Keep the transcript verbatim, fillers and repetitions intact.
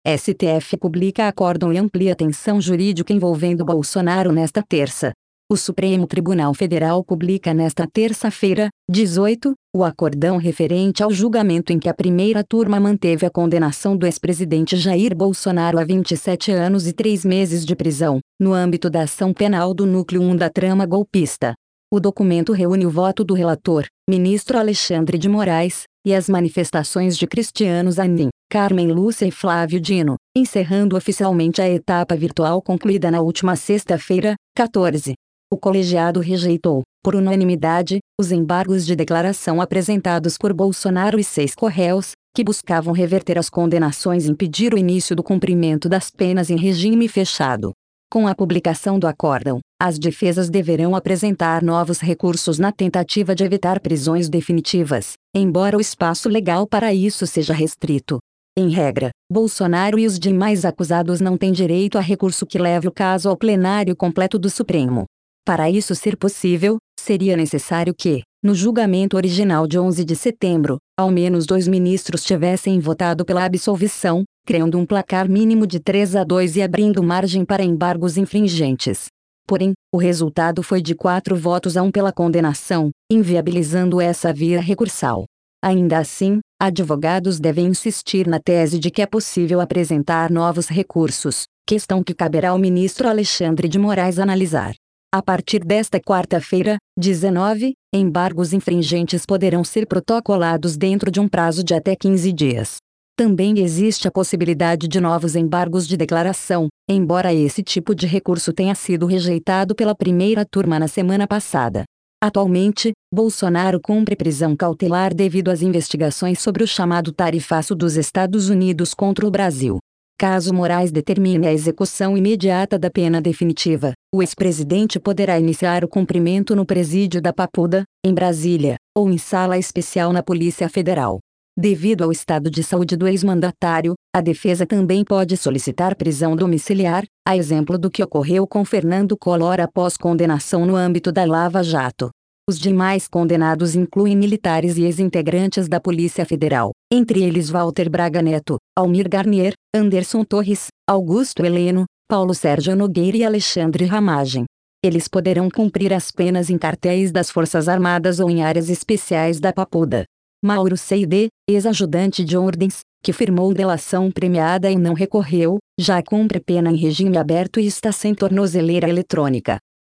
S T F publica acórdão e amplia tensão jurídica envolvendo Bolsonaro nesta terça. O Supremo Tribunal Federal publica nesta terça-feira, dezoito, o acórdão referente ao julgamento em que a primeira turma manteve a condenação do ex-presidente Jair Bolsonaro a vinte e sete anos e três meses de prisão, no âmbito da ação penal do Núcleo um da trama golpista. O documento reúne o voto do relator, ministro Alexandre de Moraes, e as manifestações de Cristiano Zanin, Carmen Lúcia e Flávio Dino, encerrando oficialmente a etapa virtual concluída na última sexta-feira, quatorze. O colegiado rejeitou, por unanimidade, os embargos de declaração apresentados por Bolsonaro e seis corréus, que buscavam reverter as condenações e impedir o início do cumprimento das penas em regime fechado. Com a publicação do acórdão, as defesas deverão apresentar novos recursos na tentativa de evitar prisões definitivas, embora o espaço legal para isso seja restrito. Em regra, Bolsonaro e os demais acusados não têm direito a recurso que leve o caso ao plenário completo do Supremo. Para isso ser possível, seria necessário que, no julgamento original de onze de setembro, ao menos dois ministros tivessem votado pela absolvição, criando um placar mínimo de três a dois e abrindo margem para embargos infringentes. Porém, o resultado foi de quatro votos a um pela condenação, inviabilizando essa via recursal. Ainda assim, advogados devem insistir na tese de que é possível apresentar novos recursos, questão que caberá ao ministro Alexandre de Moraes analisar. A partir desta quarta-feira, dezenove, embargos infringentes poderão ser protocolados dentro de um prazo de até quinze dias. Também existe a possibilidade de novos embargos de declaração, embora esse tipo de recurso tenha sido rejeitado pela primeira turma na semana passada. Atualmente, Bolsonaro cumpre prisão cautelar devido às investigações sobre o chamado tarifaço dos Estados Unidos contra o Brasil. Caso Moraes determine a execução imediata da pena definitiva, o ex-presidente poderá iniciar o cumprimento no presídio da Papuda, em Brasília, ou em sala especial na Polícia Federal. Devido ao estado de saúde do ex-mandatário, a defesa também pode solicitar prisão domiciliar, a exemplo do que ocorreu com Fernando Collor após condenação no âmbito da Lava Jato. Os demais condenados incluem militares e ex-integrantes da Polícia Federal, entre eles Walter Braga Neto, Almir Garnier, Anderson Torres, Augusto Heleno, Paulo Sérgio Nogueira e Alexandre Ramagem. Eles poderão cumprir as penas em quartéis das Forças Armadas ou em áreas especiais da Papuda. Mauro Seide, ex-ajudante de ordens, que firmou delação premiada e não recorreu, já cumpre pena em regime aberto e está sem tornozeleira eletrônica.